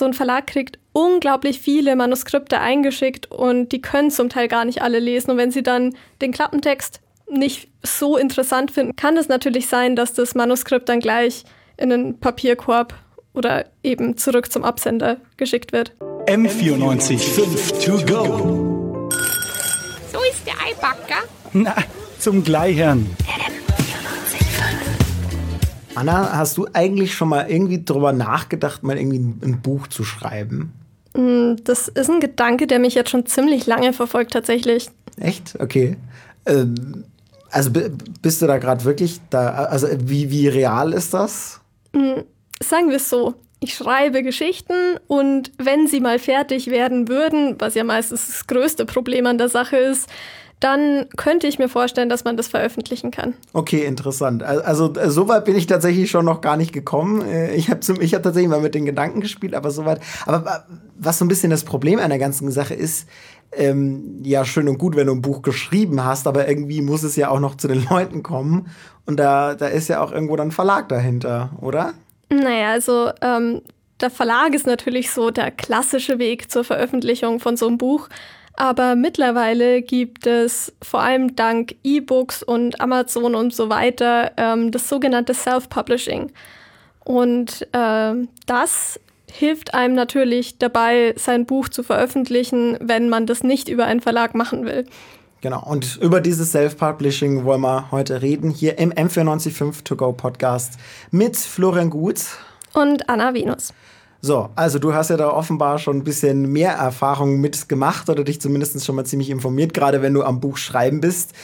so ein Verlag kriegt unglaublich viele Manuskripte eingeschickt und die können zum Teil gar nicht alle lesen. Und wenn sie dann den Klappentext nicht so interessant finden, kann es natürlich sein, dass das Manuskript dann gleich in einen Papierkorb oder eben zurück zum Absender geschickt wird. M94.5 to go. So ist der Eibacker. Na, zum Gleichern. Anna, hast du eigentlich schon mal irgendwie drüber nachgedacht, mal irgendwie ein Buch zu schreiben? Das ist ein Gedanke, der mich jetzt schon ziemlich lange verfolgt, tatsächlich. Echt? Okay. Also bist du da gerade wirklich da? Also wie real ist das? Sagen wir es so. Ich schreibe Geschichten und wenn sie mal fertig werden würden, was ja meistens das größte Problem an der Sache ist, dann könnte ich mir vorstellen, dass man das veröffentlichen kann. Okay, interessant. Also so weit bin ich tatsächlich schon noch gar nicht gekommen. Ich hab tatsächlich mal mit den Gedanken gespielt, aber so weit. Aber was so ein bisschen das Problem an der ganzen Sache ist, ja, schön und gut, wenn du ein Buch geschrieben hast, aber irgendwie muss es ja auch noch zu den Leuten kommen. Und da ist ja auch irgendwo dann ein Verlag dahinter, oder? Naja, also der Verlag ist natürlich so der klassische Weg zur Veröffentlichung von so einem Buch. Aber mittlerweile gibt es vor allem dank E-Books und Amazon und so weiter das sogenannte Self-Publishing. Und das hilft einem natürlich dabei, sein Buch zu veröffentlichen, wenn man das nicht über einen Verlag machen will. Genau, und über dieses Self-Publishing wollen wir heute reden, hier im M94.5 To Go Podcast mit Florian Gut und Anna Venus. So, also du hast ja da offenbar schon ein bisschen mehr Erfahrung mitgemacht oder dich zumindest schon mal ziemlich informiert, gerade wenn du am Buch schreiben bist.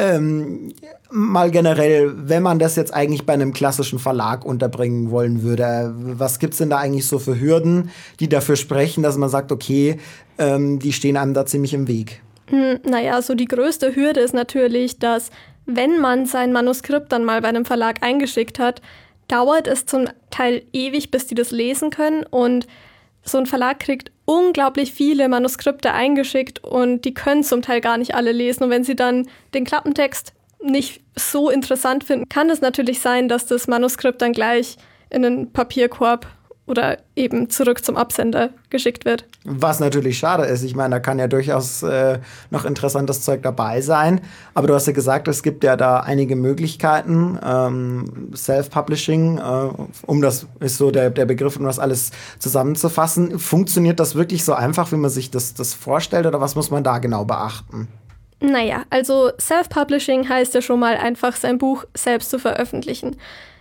Mal generell, wenn man das jetzt eigentlich bei einem klassischen Verlag unterbringen wollen würde, was gibt's denn da eigentlich so für Hürden, die dafür sprechen, dass man sagt, okay, die stehen einem da ziemlich im Weg? Naja, so die größte Hürde ist natürlich, dass wenn man sein Manuskript dann mal bei einem Verlag eingeschickt hat, dauert es zum Teil ewig, bis die das lesen können. Und so ein Verlag kriegt unglaublich viele Manuskripte eingeschickt und die können zum Teil gar nicht alle lesen. Und wenn sie dann den Klappentext nicht so interessant finden, kann es natürlich sein, dass das Manuskript dann gleich in einen Papierkorb oder eben zurück zum Absender geschickt wird. Was natürlich schade ist. Ich meine, da kann ja durchaus noch interessantes Zeug dabei sein. Aber du hast ja gesagt, es gibt ja da einige Möglichkeiten. Self-Publishing, das ist so der Begriff, um das alles zusammenzufassen. Funktioniert das wirklich so einfach, wie man sich das vorstellt? Oder was muss man da genau beachten? Naja, also Self-Publishing heißt ja schon mal einfach, sein Buch selbst zu veröffentlichen.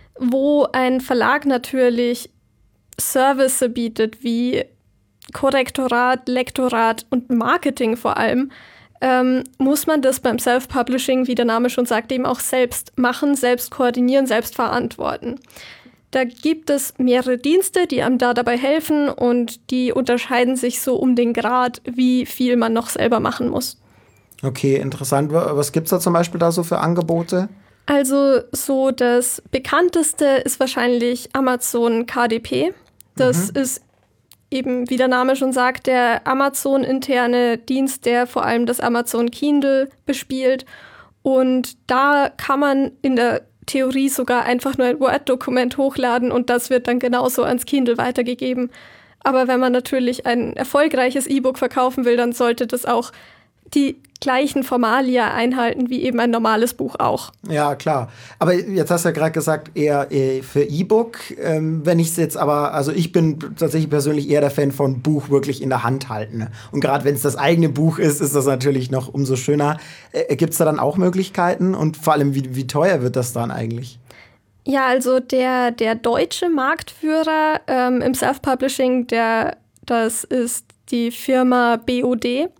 Wo ein Verlag natürlich Service bietet, wie Korrektorat, Lektorat und Marketing vor allem, muss man das beim Self-Publishing, wie der Name schon sagt, eben auch selbst machen, selbst koordinieren, selbst verantworten. Da gibt es mehrere Dienste, die einem da dabei helfen und die unterscheiden sich so um den Grad, wie viel man noch selber machen muss. Okay, interessant. Was gibt's da zum Beispiel da so für Angebote? Also so das bekannteste ist wahrscheinlich Amazon KDP. Das ist eben, wie der Name schon sagt, der Amazon-interne Dienst, der vor allem das Amazon Kindle bespielt. Und da kann man in der Theorie sogar einfach nur ein Word-Dokument hochladen und das wird dann genauso ans Kindle weitergegeben. Aber wenn man natürlich ein erfolgreiches E-Book verkaufen will, dann sollte das auch die gleichen Formalia einhalten wie eben ein normales Buch auch. Ja, klar. Aber jetzt hast du ja gerade gesagt, eher für E-Book. Wenn ich es jetzt aber, also ich bin tatsächlich persönlich eher der Fan von Buch wirklich in der Hand halten. Und gerade wenn es das eigene Buch ist, ist das natürlich noch umso schöner. Gibt es da dann auch Möglichkeiten? Und vor allem, wie teuer wird das dann eigentlich? Ja, also der deutsche Marktführer im Self-Publishing, das ist die Firma BOD.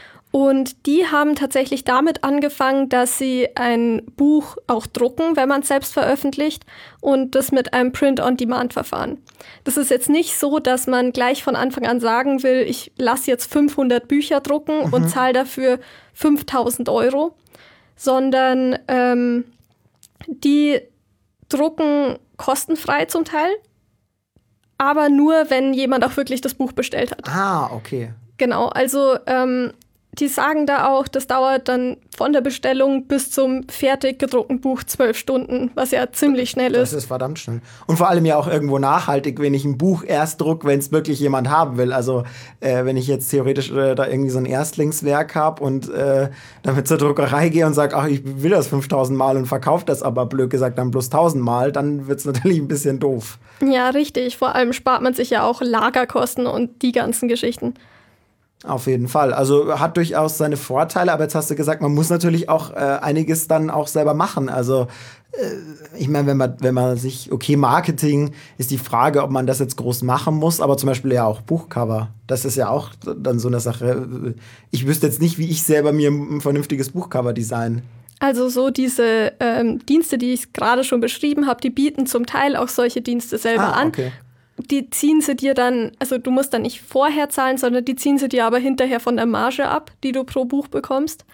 Und die haben tatsächlich damit angefangen, dass sie ein Buch auch drucken, wenn man es selbst veröffentlicht, und das mit einem Print-on-Demand-Verfahren. Das ist jetzt nicht so, dass man gleich von Anfang an sagen will, ich lasse jetzt 500 Bücher drucken und zahle dafür 5.000 €, sondern die drucken kostenfrei zum Teil, aber nur, wenn jemand auch wirklich das Buch bestellt hat. Ah, okay. Genau, also die sagen da auch, das dauert dann von der Bestellung bis zum fertig gedruckten Buch 12 Stunden, was ja ziemlich schnell ist. Das ist verdammt schnell. Und vor allem ja auch irgendwo nachhaltig, wenn ich ein Buch erst drucke, wenn es wirklich jemand haben will. Also wenn ich jetzt theoretisch da irgendwie so ein Erstlingswerk habe und damit zur Druckerei gehe und sage, ach, ich will das 5000 Mal und verkaufe das aber blöd gesagt dann bloß 1000 Mal, dann wird es natürlich ein bisschen doof. Ja, richtig. Vor allem spart man sich ja auch Lagerkosten und die ganzen Geschichten. Auf jeden Fall. Also hat durchaus seine Vorteile, aber jetzt hast du gesagt, man muss natürlich auch einiges dann auch selber machen. Also ich meine, wenn man sich, okay, Marketing ist die Frage, ob man das jetzt groß machen muss, aber zum Beispiel ja auch Buchcover. Das ist ja auch dann so eine Sache. Ich wüsste jetzt nicht, wie ich selber mir ein vernünftiges Buchcover design. Also so diese Dienste, die ich gerade schon beschrieben habe, die bieten zum Teil auch solche Dienste selber an. Okay. Die ziehen sie dir dann, also du musst dann nicht vorher zahlen, sondern die ziehen sie dir aber hinterher von der Marge ab, die du pro Buch bekommst.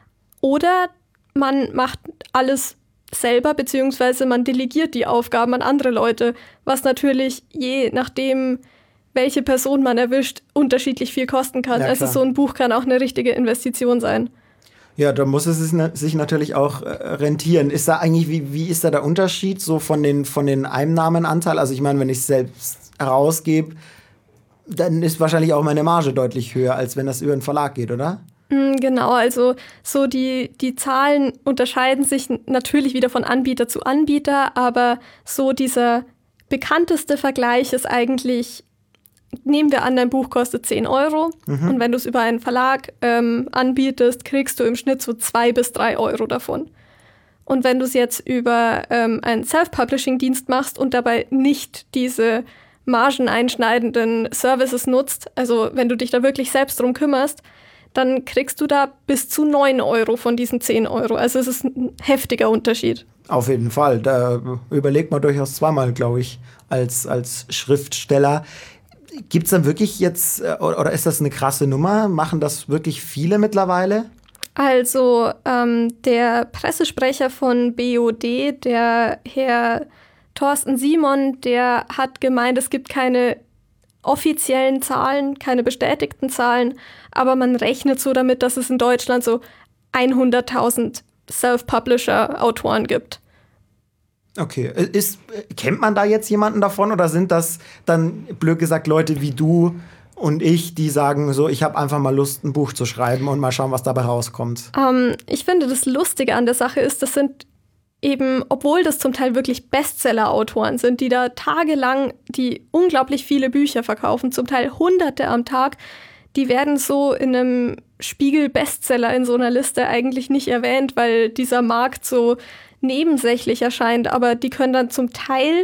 Oder man macht alles selber, beziehungsweise man delegiert die Aufgaben an andere Leute, was natürlich je nachdem, welche Person man erwischt, unterschiedlich viel kosten kann. Ja, also so ein Buch kann auch eine richtige Investition sein. Ja, da muss es sich natürlich auch rentieren. Ist da eigentlich, wie ist da der Unterschied so von den Einnahmenanteil? Also ich meine, wenn ich es selbst herausgebe, dann ist wahrscheinlich auch meine Marge deutlich höher, als wenn das über einen Verlag geht, oder? Genau, also so die Zahlen unterscheiden sich natürlich wieder von Anbieter zu Anbieter, aber so dieser bekannteste Vergleich ist eigentlich, nehmen wir an, dein Buch kostet 10 Euro und wenn du es über einen Verlag anbietest, kriegst du im Schnitt so 2 bis 3 Euro davon. Und wenn du es jetzt über einen Self-Publishing-Dienst machst und dabei nicht diese margeneinschneidenden Services nutzt, also wenn du dich da wirklich selbst drum kümmerst, dann kriegst du da bis zu 9 Euro von diesen 10 Euro. Also es ist ein heftiger Unterschied. Auf jeden Fall. Da überlegt man durchaus zweimal, glaube ich, als Schriftsteller. Gibt es dann wirklich jetzt, oder ist das eine krasse Nummer? Machen das wirklich viele mittlerweile? Also der Pressesprecher von BOD, der Herr Thorsten Simon, der hat gemeint, es gibt keine offiziellen Zahlen, keine bestätigten Zahlen, aber man rechnet so damit, dass es in Deutschland so 100.000 Self-Publisher-Autoren gibt. Okay. Kennt man da jetzt jemanden davon oder sind das dann, blöd gesagt, Leute wie du und ich, die sagen so, ich habe einfach mal Lust, ein Buch zu schreiben und mal schauen, was dabei rauskommt? Ich finde, das Lustige an der Sache ist, das sind eben, obwohl das zum Teil wirklich Bestseller-Autoren sind, die da tagelang, die unglaublich viele Bücher verkaufen, zum Teil Hunderte am Tag, die werden so in einem Spiegel-Bestseller in so einer Liste eigentlich nicht erwähnt, weil dieser Markt so nebensächlich erscheint, aber die können dann zum Teil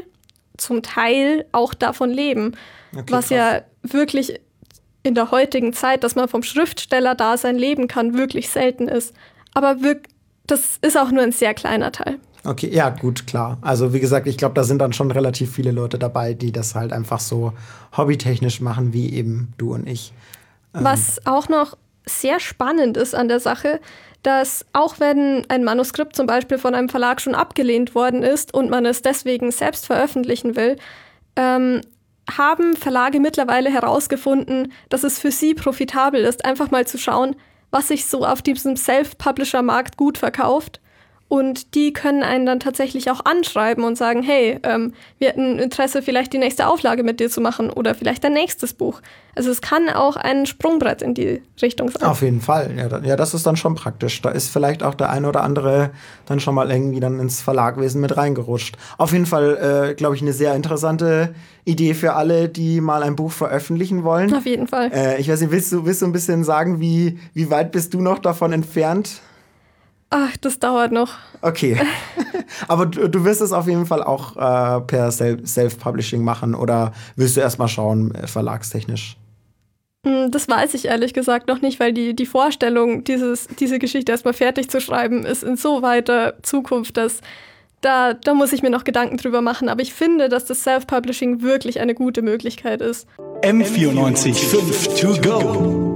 auch davon leben. Okay, was krass. Ja wirklich in der heutigen Zeit, dass man vom Schriftsteller-Dasein leben kann, wirklich selten ist. Aber das ist auch nur ein sehr kleiner Teil. Okay, ja, gut, klar. Also wie gesagt, ich glaube, da sind dann schon relativ viele Leute dabei, die das halt einfach so hobbytechnisch machen, wie eben du und ich. Was auch noch sehr spannend ist an der Sache, dass auch wenn ein Manuskript zum Beispiel von einem Verlag schon abgelehnt worden ist und man es deswegen selbst veröffentlichen will, haben Verlage mittlerweile herausgefunden, dass es für sie profitabel ist, einfach mal zu schauen, was sich so auf diesem Self-Publisher-Markt gut verkauft. Und die können einen dann tatsächlich auch anschreiben und sagen, hey, wir hätten Interesse, vielleicht die nächste Auflage mit dir zu machen oder vielleicht dein nächstes Buch. Also es kann auch ein Sprungbrett in die Richtung sein. Auf jeden Fall. Ja, das ist dann schon praktisch. Da ist vielleicht auch der eine oder andere dann schon mal irgendwie dann ins Verlagwesen mit reingerutscht. Auf jeden Fall, glaube ich, eine sehr interessante Idee für alle, die mal ein Buch veröffentlichen wollen. Auf jeden Fall. Ich weiß nicht, willst du ein bisschen sagen, wie weit bist du noch davon entfernt? Ach, das dauert noch. Okay. Aber du wirst es auf jeden Fall auch per Self-Publishing machen oder willst du erst mal schauen, verlagstechnisch? Das weiß ich ehrlich gesagt noch nicht, weil die Vorstellung, diese Geschichte erstmal fertig zu schreiben, ist in so weiter Zukunft, dass da muss ich mir noch Gedanken drüber machen. Aber ich finde, dass das Self-Publishing wirklich eine gute Möglichkeit ist. M94 5 to go.